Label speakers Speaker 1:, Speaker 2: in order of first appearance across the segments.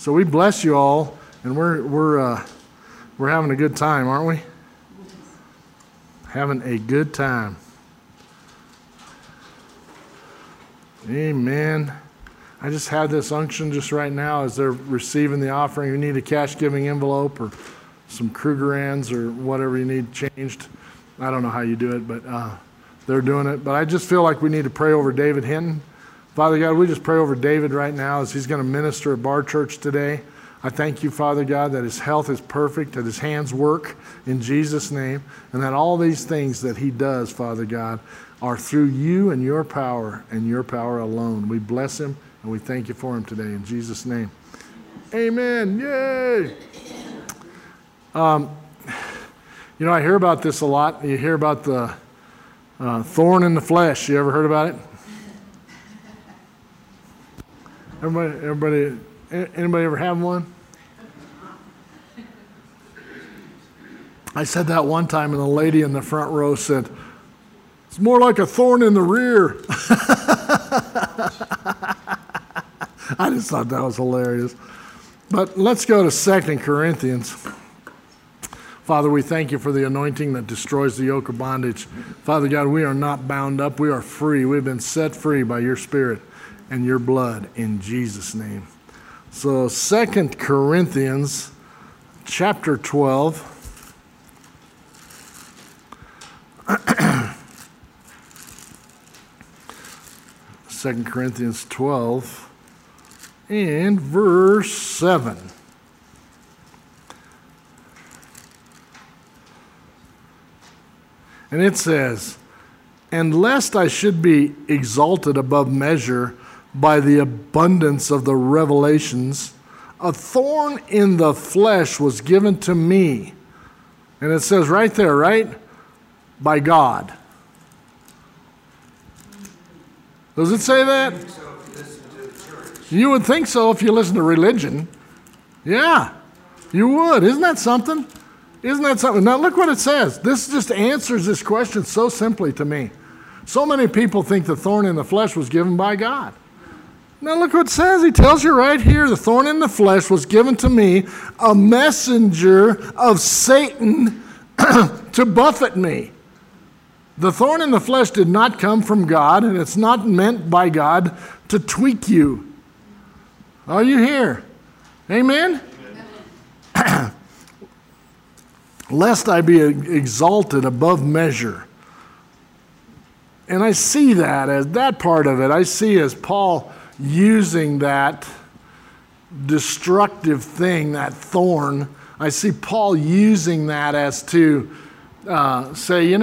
Speaker 1: So we bless you all, and we're having a good time, aren't we? Having a good time. Amen. I just had this unction just right now as they're receiving the offering. You need a cash giving envelope or some Krugerrands or whatever you need changed. I don't know how you do it, but they're doing it. But I just feel like we need to pray over David Hinton. Father God, we just pray over David right now as he's going to minister at Bar Church today. I thank you, Father God, that his health is perfect, that his hands work in Jesus' name, and that all these things that he does, Father God, are through you and your power alone. We bless him and we thank you for him today in Jesus' name. Amen. Yay. You know, I hear about this a lot. You hear about the thorn in the flesh. You ever heard about it? Anybody ever have one? I said that one time, and the lady in the front row said, "It's more like a thorn in the rear." I just thought that was hilarious. But let's go to 2 Corinthians. Father, we thank you for the anointing that destroys the yoke of bondage. Father God, we are not bound up. We are free. We've been set free by your Spirit and your blood in Jesus' name. So 2 Corinthians chapter 12. 2 Corinthians 12 and verse 7. And it says, "And lest I should be exalted above measure by the abundance of the revelations, a thorn in the flesh was given to me." And it says right there, right? By God. Does it say that? You would think so if you listen to religion. Yeah, you would. Isn't that something? Isn't that something? Now look what it says. This just answers this question so simply to me. So many people think the thorn in the flesh was given by God. Now look what it says. He tells you right here, the thorn in the flesh was given to me, a messenger of Satan to buffet me. The thorn in the flesh did not come from God, and it's not meant by God to tweak you. Are you here? Amen? Lest I be exalted above measure. And I see that as that part of it. I see as Paul using that destructive thing, that thorn. I see Paul using that as to say,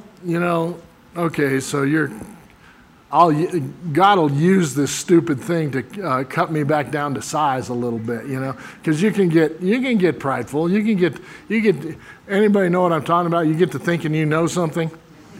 Speaker 1: okay, so God will use this stupid thing to cut me back down to size a little bit, because you can get prideful. You get. Anybody know what I'm talking about? You get to thinking you know something.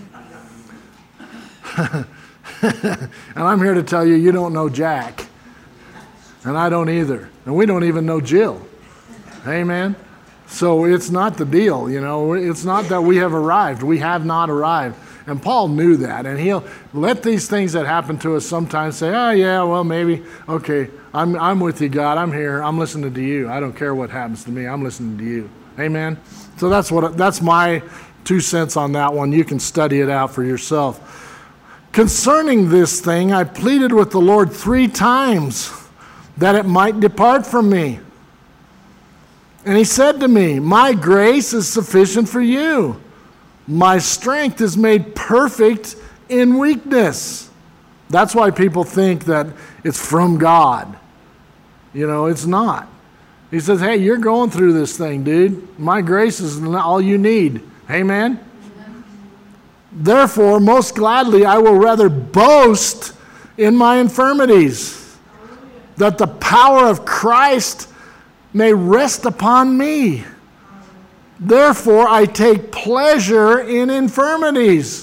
Speaker 1: And I'm here to tell you, you don't know Jack. And I don't either. And we don't even know Jill. Amen? So it's not the deal, It's not that we have arrived. We have not arrived. And Paul knew that. And he'll let these things that happen to us sometimes say, oh, yeah, well, maybe. Okay, I'm with you, God. I'm here. I'm listening to you. I don't care what happens to me. I'm listening to you. Amen? So that's my 2 cents on that one. You can study it out for yourself. Concerning this thing, I pleaded with the Lord 3 times that it might depart from me. And he said to me, my grace is sufficient for you. My strength is made perfect in weakness. That's why people think that it's from God. It's not. He says, hey, you're going through this thing, dude. My grace is all you need. Amen? Therefore, most gladly, I will rather boast in my infirmities, that the power of Christ may rest upon me. Therefore, I take pleasure in infirmities.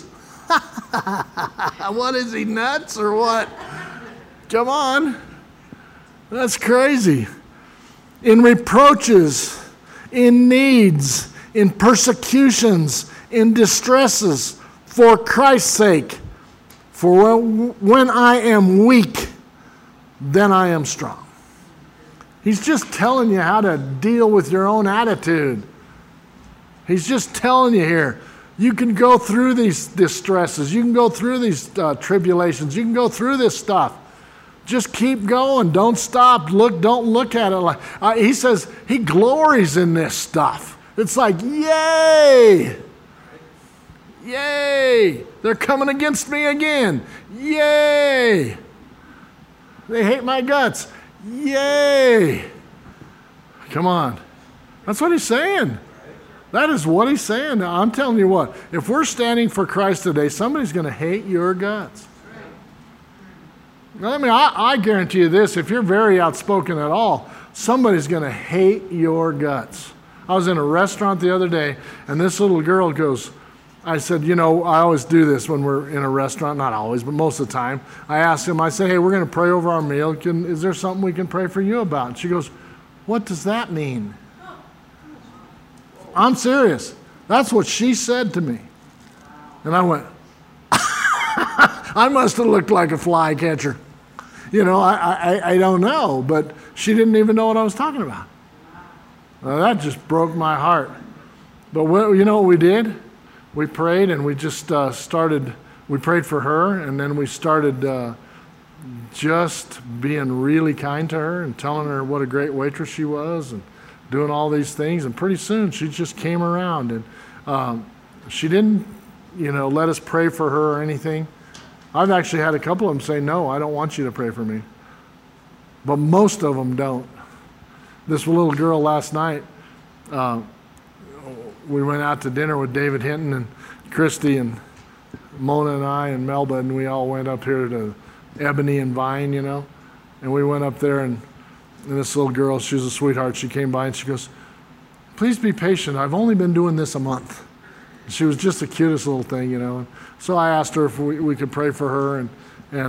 Speaker 1: What is he, nuts or what? Come on. That's crazy. In reproaches, in needs, in persecutions, in distresses, for Christ's sake. For when I am weak, then I am strong. He's just telling you how to deal with your own attitude. He's just telling you here, you can go through these distresses. You can go through these tribulations. You can go through this stuff. Just keep going. Don't stop. Don't look at it like, he says he glories in this stuff. It's like, yay! Yay! They're coming against me again. Yay! They hate my guts. Yay! Come on. That's what he's saying. That is what he's saying. Now, I'm telling you what, if we're standing for Christ today, somebody's going to hate your guts. I mean, I guarantee you this, if you're very outspoken at all, somebody's going to hate your guts. I was in a restaurant the other day, and this little girl goes, I said, I always do this when we're in a restaurant, not always, but most of the time. I asked him, I said, hey, we're going to pray over our meal. Is there something we can pray for you about? And she goes, what does that mean? I'm serious. That's what she said to me. And I went, I must have looked like a fly catcher. I don't know, but she didn't even know what I was talking about. Well, that just broke my heart. But you know what we did? We prayed and we just we prayed for her, and then we started just being really kind to her and telling her what a great waitress she was and doing all these things. And pretty soon she just came around, and she didn't, let us pray for her or anything. I've actually had a couple of them say, no, I don't want you to pray for me. But most of them don't. This little girl last night, we went out to dinner with David Hinton and Christy and Mona and I and Melba, and we all went up here to Ebony and Vine, and we went up there, and this little girl, she was a sweetheart, she came by and she goes, please be patient, I've only been doing this a month. She was just the cutest little thing, So I asked her if we could pray for her, and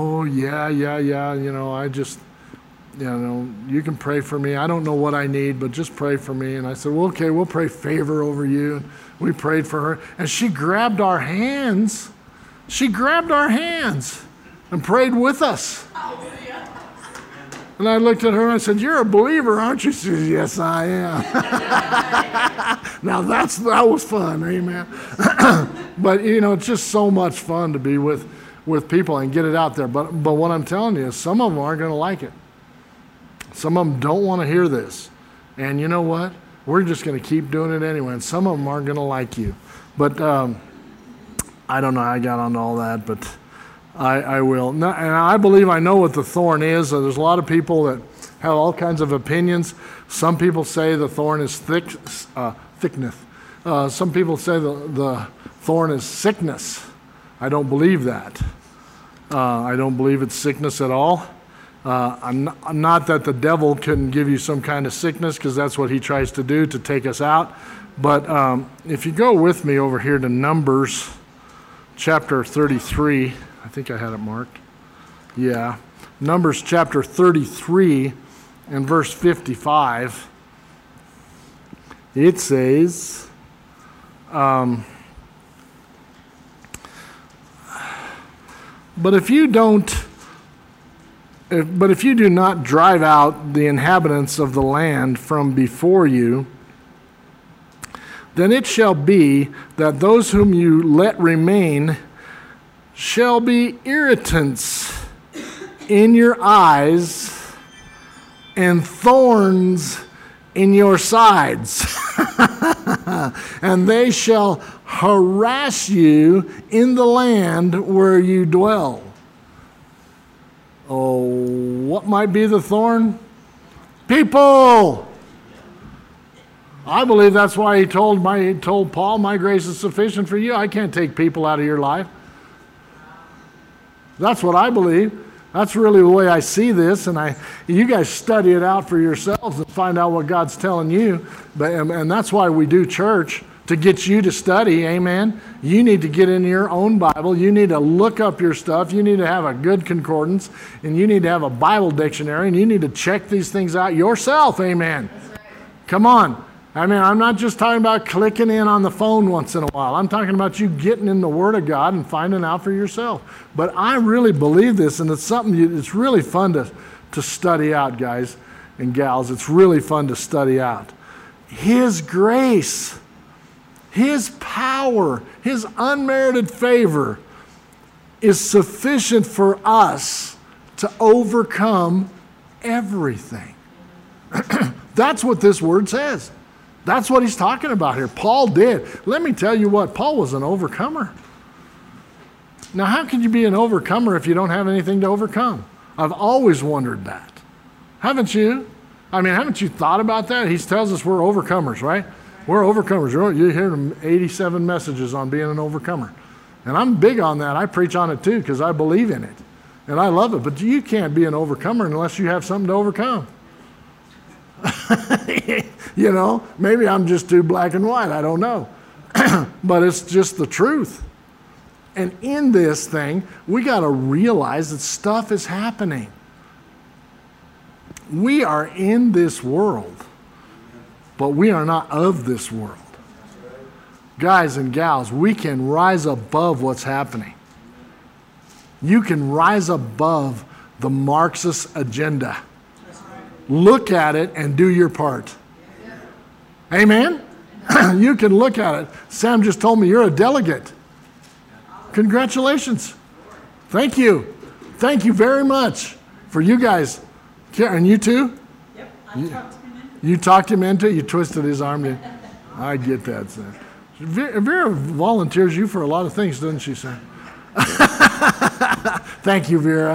Speaker 1: I just, you can pray for me. I don't know what I need, but just pray for me. And I said, well, okay, we'll pray favor over you. And we prayed for her, and she grabbed our hands. She grabbed our hands and prayed with us. And I looked at her and I said, you're a believer, aren't you? She said, yes, I am. Now that was fun, amen. But, it's just so much fun to be with people and get it out there. But what I'm telling you is some of them aren't going to like it. Some of them don't want to hear this. And you know what? We're just going to keep doing it anyway. And some of them aren't going to like you. But I don't know how I got onto all that, but I will. No, and I believe I know what the thorn is. There's a lot of people that have all kinds of opinions. Some people say the thorn is thickness. Some people say the thorn is sickness. I don't believe that. I don't believe it's sickness at all. Not that the devil couldn't give you some kind of sickness, because that's what he tries to do, to take us out. But if you go with me over here to Numbers chapter 33, I think I had it marked. Yeah. Numbers chapter 33 and verse 55. It says, but if you do not drive out the inhabitants of the land from before you, then it shall be that those whom you let remain shall be irritants in your eyes and thorns in your sides. And they shall harass you in the land where you dwell. Oh, what might be the thorn? People! I believe that's why he told Paul, my grace is sufficient for you. I can't take people out of your life. That's what I believe. That's really the way I see this, and you guys study it out for yourselves and find out what God's telling you. And that's why we do church, to get you to study, amen? You need to get in your own Bible. You need to look up your stuff. You need to have a good concordance, and you need to have a Bible dictionary, and you need to check these things out yourself, amen? Right. Come on. I mean, I'm not just talking about clicking in on the phone once in a while. I'm talking about you getting in the Word of God and finding out for yourself. But I really believe this, and it's something it's really fun to study out, guys. and gals. It's really fun to study out. His grace, His power, His unmerited favor is sufficient for us to overcome everything. That's what this word says. That's what he's talking about here. Paul did. Let me tell you what, Paul was an overcomer. Now, how can you be an overcomer if you don't have anything to overcome? I've always wondered that. Haven't you? I mean, haven't you thought about that? He tells us we're overcomers, right? We're overcomers. You hear 87 messages on being an overcomer. And I'm big on that. I preach on it too because I believe in it. And I love it. But you can't be an overcomer unless you have something to overcome. You know, maybe I'm just too black and white. I don't know. But it's just the truth. And in this thing, we got to realize that stuff is happening. We are in this world, but we are not of this world. Guys and gals, we can rise above what's happening. You can rise above the Marxist agenda. Look at it and do your part. Amen? You can look at it. Sam just told me you're a delegate. Congratulations. Thank you. Thank you very much for you guys. And you too?
Speaker 2: Yep, I talked him into it.
Speaker 1: You talked him into it? You twisted his arm? I get that, Sam. Vera volunteers you for a lot of things, doesn't she, Sam? Thank you, Vera.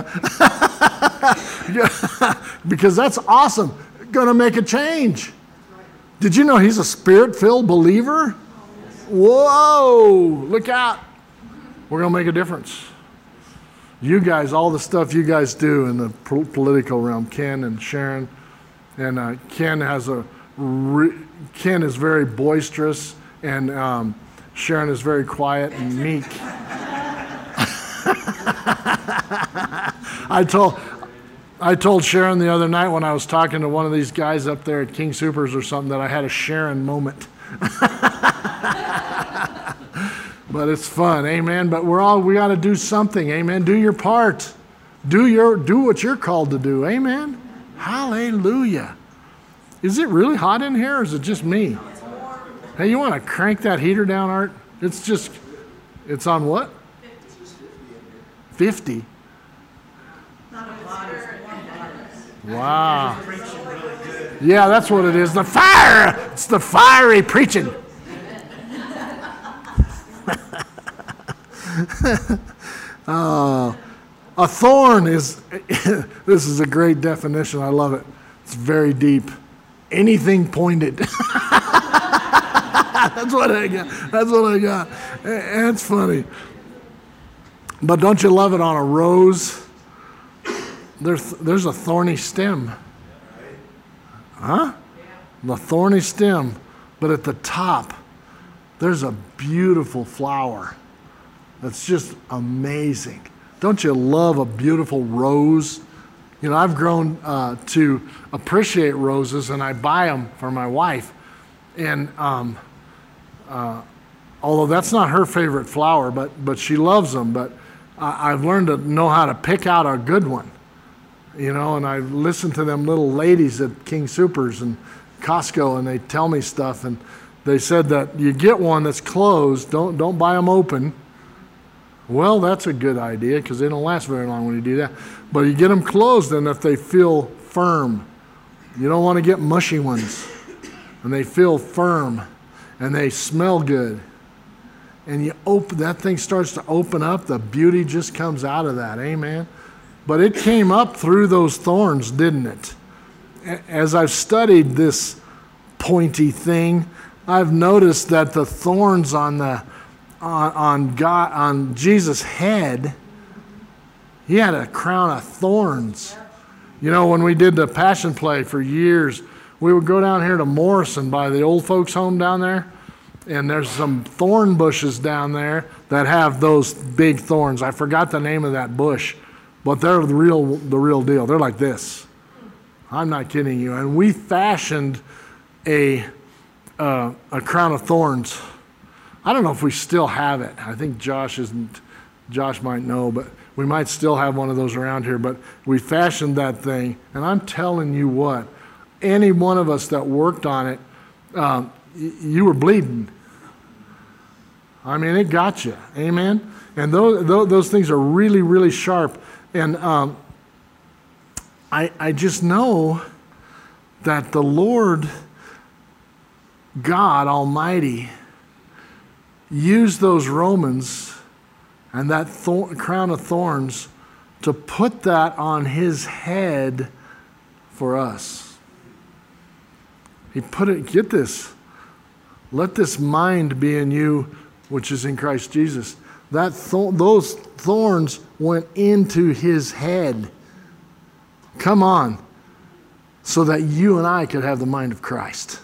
Speaker 1: Because that's awesome. Going to make a change. Did you know he's a spirit-filled believer? Whoa, look out. We're going to make a difference. You guys, all the stuff you guys do in the political realm, Ken and Sharon, and Ken is very boisterous, and Sharon is very quiet and meek. I told Sharon the other night when I was talking to one of these guys up there at King Soopers or something that I had a Sharon moment. But it's fun, amen. But we got to do something, amen. Do your part. Do what you're called to do, amen. Hallelujah. Is it really hot in here, or is it just me? Hey, you want to crank that heater down, Art? It's on what? 50. Wow. Yeah, that's what it is. The fire. It's the fiery preaching. A thorn is, this is a great definition. I love it. It's very deep. Anything pointed. That's what I got. That's funny. But don't you love it on a rose? There's a thorny stem. Huh? The thorny stem. But at the top, there's a beautiful flower. That's just amazing. Don't you love a beautiful rose? You know, I've grown to appreciate roses, and I buy them for my wife. And although that's not her favorite flower, but she loves them. But I've learned to know how to pick out a good one. You know, and I listen to them little ladies at King Soopers and Costco, and they tell me stuff. And they said that you get one that's closed, don't buy them open. Well, that's a good idea because they don't last very long when you do that. But you get them closed, and if they feel firm, you don't want to get mushy ones. And they feel firm, and they smell good. And that thing starts to open up, the beauty just comes out of that, amen? But it came up through those thorns, didn't it? As I've studied this pointy thing, I've noticed that the thorns on Jesus' head, he had a crown of thorns. You know, when we did the Passion Play for years, we would go down here to Morrison by the old folks' home down there, and there's some thorn bushes down there that have those big thorns. I forgot the name of that bush, but they're the real deal. They're like this. I'm not kidding you. And we fashioned a crown of thorns. I don't know if we still have it. I think Josh might know, but we might still have one of those around here. But we fashioned that thing, and I'm telling you what, any one of us that worked on it, you were bleeding. I mean, it got you. Amen? And those things are really, really sharp. And I just know that the Lord God Almighty used those Romans and that crown of thorns to put that on his head for us. He put it, get this, let this mind be in you, which is in Christ Jesus. Those thorns went into his head. Come on. So that you and I could have the mind of Christ.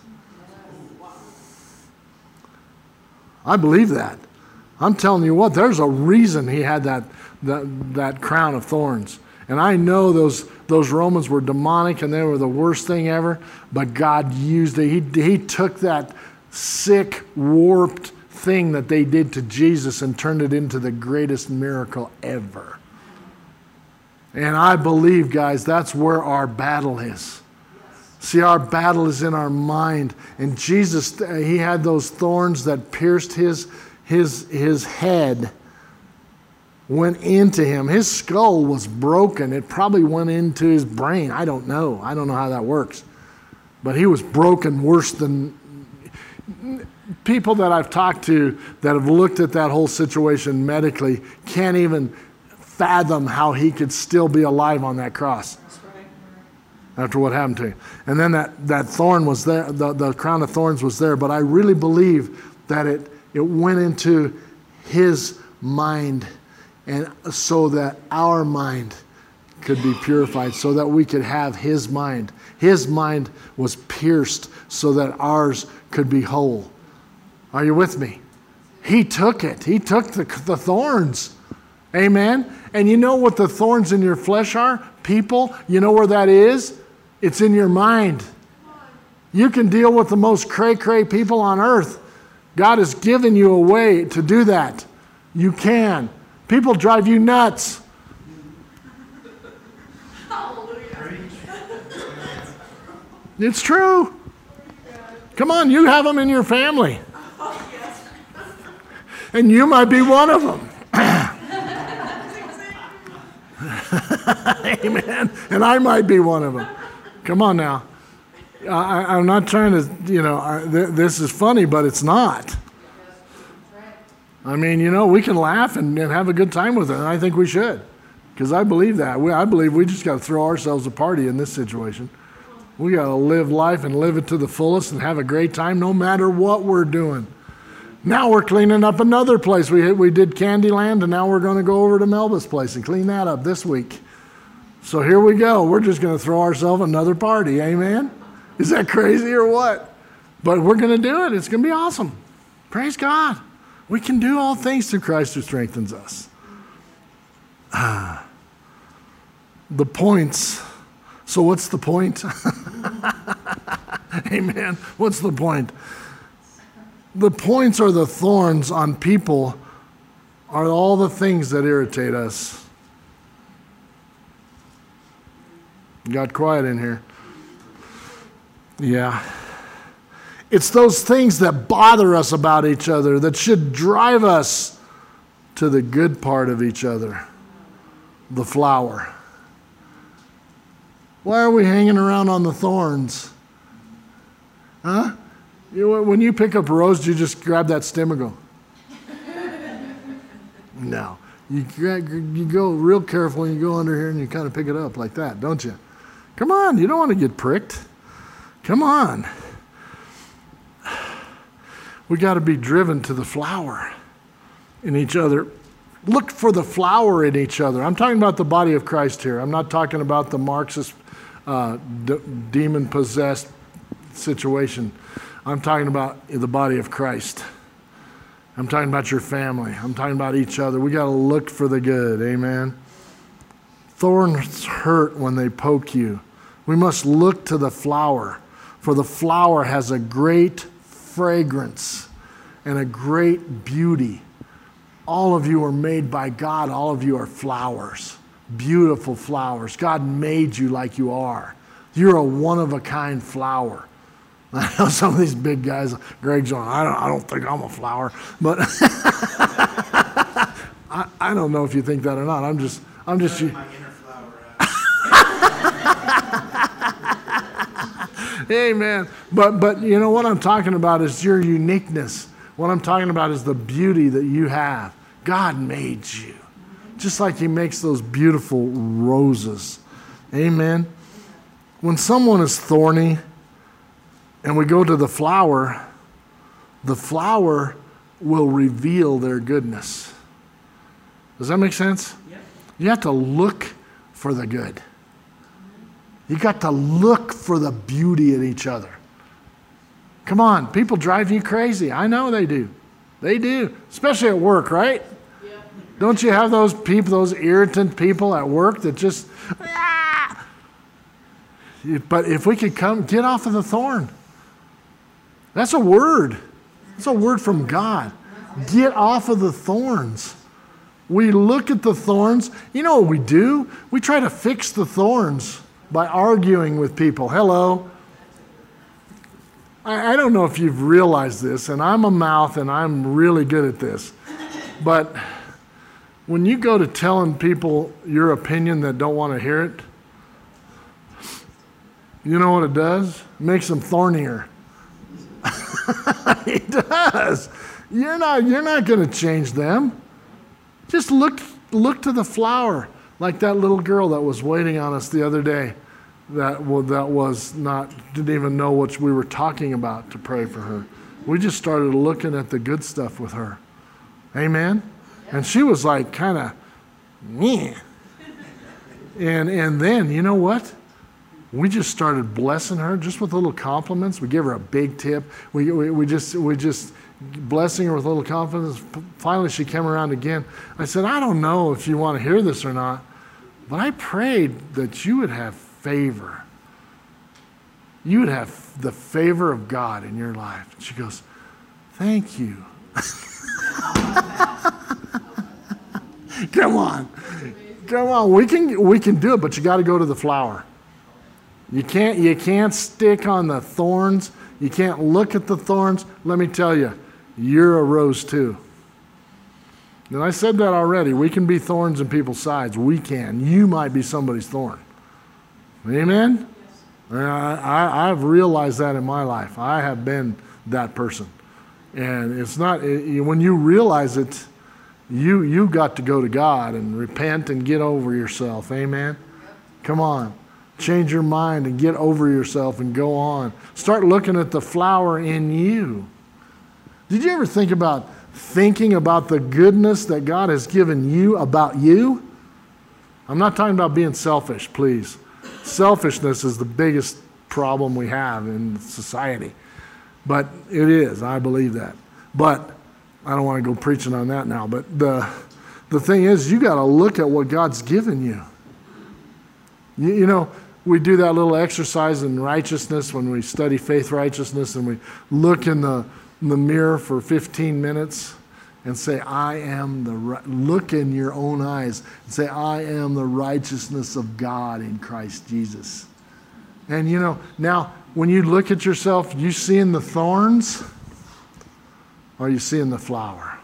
Speaker 1: I believe that. I'm telling you what, there's a reason he had that crown of thorns. And I know those Romans were demonic and they were the worst thing ever, but God used it. He took that sick, warped thing that they did to Jesus and turned it into the greatest miracle ever. And I believe, guys, that's where our battle is. See, our battle is in our mind. And Jesus, he had those thorns that pierced his head, went into him. His skull was broken. It probably went into his brain. I don't know. I don't know how that works. But he was broken worse than people that I've talked to that have looked at that whole situation medically can't even fathom how he could still be alive on that cross. After what happened to him. And then that thorn was there, the crown of thorns was there, but I really believe that it went into his mind, and so that our mind could be purified, so that we could have his mind. His mind was pierced so that ours could be whole. Are you with me? He took it. He took the thorns. Amen? And you know what the thorns in your flesh are? People, you know where that is? It's in your mind. You can deal with the most cray-cray people on earth. God has given you a way to do that. You can. People drive you nuts. It's true. Come on, you have them in your family. And you might be one of them. Amen. And I might be one of them. Come on now. I'm not trying to, this is funny, but it's not. I mean, we can laugh and have a good time with it, and I think we should. Because I believe that. I believe we just got to throw ourselves a party in this situation. We got to live life and live it to the fullest and have a great time no matter what we're doing. Now we're cleaning up another place. We did Candyland, and now we're going to go over to Melba's place and clean that up this week. So here we go. We're just going to throw ourselves another party. Amen? Is that crazy or what? But we're going to do it. It's going to be awesome. Praise God. We can do all things through Christ who strengthens us. The points. So what's the point? Amen. What's the point? The points or the thorns on people are all the things that irritate us. Got quiet in here. Yeah. It's those things that bother us about each other that should drive us to the good part of each other, the flower. Why are we hanging around on the thorns? Huh? When you pick up a rose, do you just grab that stem and go? No. You go real careful and you go under here and you kind of pick it up like that, don't you? Come on, you don't want to get pricked. Come on. We got to be driven to the flower in each other. Look for the flower in each other. I'm talking about the body of Christ here. I'm not talking about the Marxist demon-possessed situation. I'm talking about the body of Christ. I'm talking about your family. I'm talking about each other. We got to look for the good. Amen. Thorns hurt when they poke you. We must look to the flower, for the flower has a great fragrance and a great beauty. All of you are made by God. All of you are flowers, beautiful flowers. God made you like you are. You're a one-of-a-kind flower. I know some of these big guys, Greg's on, I don't think I'm a flower, but I don't know if you think that or not. I'm just
Speaker 3: My inner flower out.
Speaker 1: Amen. But you know what I'm talking about is your uniqueness. What I'm talking about is the beauty that you have. God made you. Just like he makes those beautiful roses. Amen. When someone is thorny and we go to the flower will reveal their goodness. Does that make sense?
Speaker 2: Yep.
Speaker 1: You have to look for the good. You got to look for the beauty in each other. Come on, people drive you crazy. I know they do. They do, especially at work, right?
Speaker 2: Yep.
Speaker 1: Don't you have those people, those irritant people at work that just, But if we could get off of the thorn. That's a word. It's a word from God. Get off of the thorns. We look at the thorns. You know what we do? We try to fix the thorns by arguing with people. Hello. I don't know if you've realized this, and I'm a mouth and I'm really good at this. But when you go to telling people your opinion that don't want to hear it, you know what it does? It makes them thornier. It does. You're not going to change them. Just look to the flower, like that little girl that was waiting on us the other day. That was not, didn't even know what we were talking about to pray for her. We just started looking at the good stuff with her. Amen? And she was like kind of, meh. And then, you know what? We just started blessing her just with little compliments. We gave her a big tip. We just blessing her with little compliments. Finally, she came around again. I said, I don't know if you want to hear this or not, but I prayed that you would have favor. You would have the favor of God in your life. And she goes, thank you. Come on. We can do it, but you got to go to the flower. You can't stick on the thorns. You can't look at the thorns. Let me tell you, you're a rose too. And I said that already. We can be thorns in people's sides. We can. You might be somebody's thorn. Amen? I've realized that in my life. I have been that person. And it's not, when you realize it, you got to go to God and repent and get over yourself. Amen? Come on. Change your mind and get over yourself and go on. Start looking at the flower in you. Did you ever think about thinking about the goodness that God has given you about you? I'm not talking about being selfish, please. Selfishness is the biggest problem we have in society. But it is, I believe that. But I don't want to go preaching on that now. But the thing is, you got to look at what God's given you. You know, we do that little exercise in righteousness when we study faith righteousness, and we look in the mirror for 15 minutes and say, look in your own eyes and say, I am the righteousness of God in Christ Jesus. And you know, now when you look at yourself, you seeing the thorns or are you seeing the flower?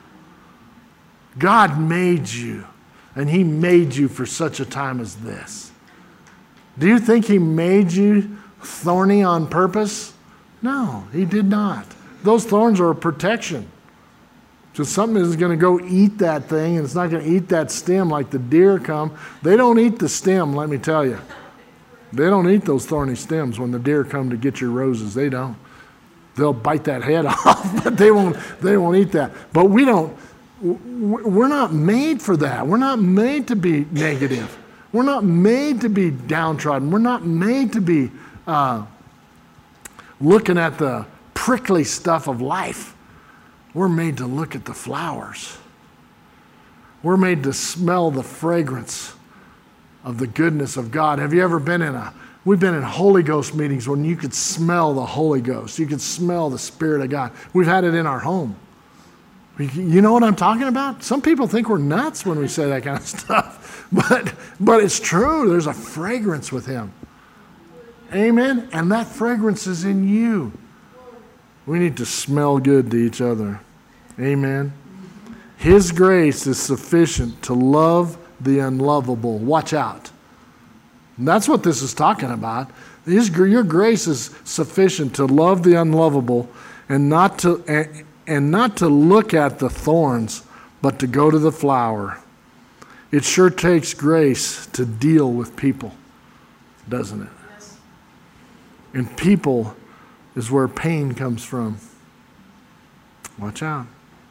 Speaker 1: God made you, and he made you for such a time as this. Do you think he made you thorny on purpose? No, he did not. Those thorns are a protection. So something is going to go eat that thing, and it's not going to eat that stem like the deer come. They don't eat the stem, let me tell you. They don't eat those thorny stems when the deer come to get your roses. They don't. They'll bite that head off, but they won't eat that. But we're not made for that. We're not made to be negative. We're not made to be downtrodden. We're not made to be looking at the prickly stuff of life. We're made to look at the flowers. We're made to smell the fragrance of the goodness of God. Have you ever been we've been in Holy Ghost meetings when you could smell the Holy Ghost. You could smell the Spirit of God. We've had it in our home. You know what I'm talking about? Some people think we're nuts when we say that kind of stuff. But it's true. There's a fragrance with him. Amen? And that fragrance is in you. We need to smell good to each other. Amen? His grace is sufficient to love the unlovable. Watch out. And that's what this is talking about. Your grace is sufficient to love the unlovable and not to look at the thorns, but to go to the flower. It sure takes grace to deal with people, doesn't it?
Speaker 2: Yes.
Speaker 1: And people is where pain comes from. Watch out.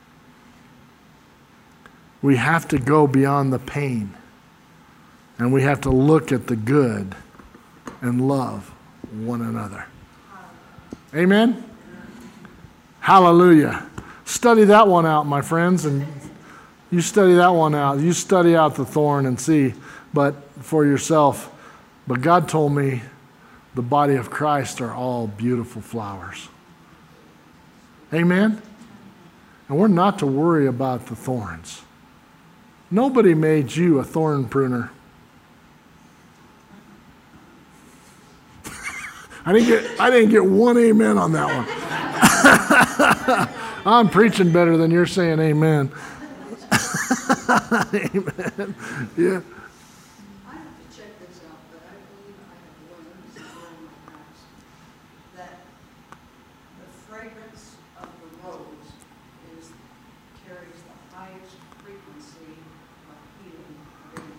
Speaker 1: We have to go beyond the pain. And we have to look at the good and love one another. Amen? Hallelujah. Study that one out, my friends, and you study that one out. You study out the thorn and see, but for yourself. But God told me the body of Christ are all beautiful flowers. Amen? And we're not to worry about the thorns. Nobody made you a thorn pruner. I didn't get one amen on that one. I'm preaching better than you're saying amen. Amen. Yeah.
Speaker 4: I have to check this out, but I believe I have learned from my past that the fragrance of the rose carries the highest frequency of healing of any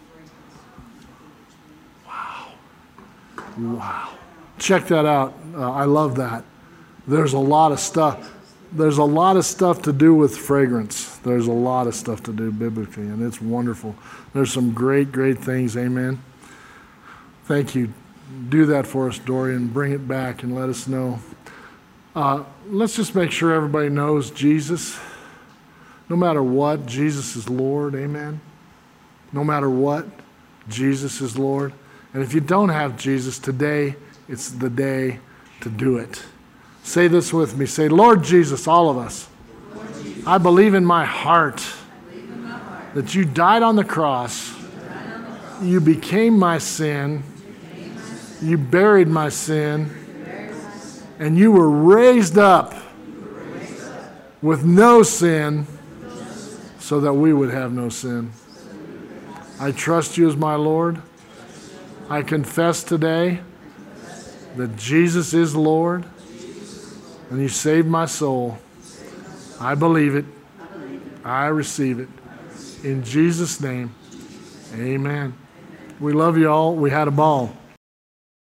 Speaker 4: fragrance.
Speaker 1: Wow. Check that out. I love that. There's a lot of stuff. There's a lot of stuff to do with fragrance. There's a lot of stuff to do biblically, and it's wonderful. There's some great, great things. Amen. Thank you. Do that for us, Dorian. Bring it back and let us know. Let's just make sure everybody knows Jesus. No matter what, Jesus is Lord. Amen. No matter what, Jesus is Lord. And if you don't have Jesus today, it's the day to do it. Say this with me. Say, Lord Jesus, all of us. I believe in my heart that you died on the cross. You became my sin. You buried my sin. And you were raised up with no sin so that we would have no sin. I trust you as my Lord. I confess today that Jesus is Lord, and you saved my soul. I believe it. I receive it. In Jesus' name, amen. We love you all. We had a ball.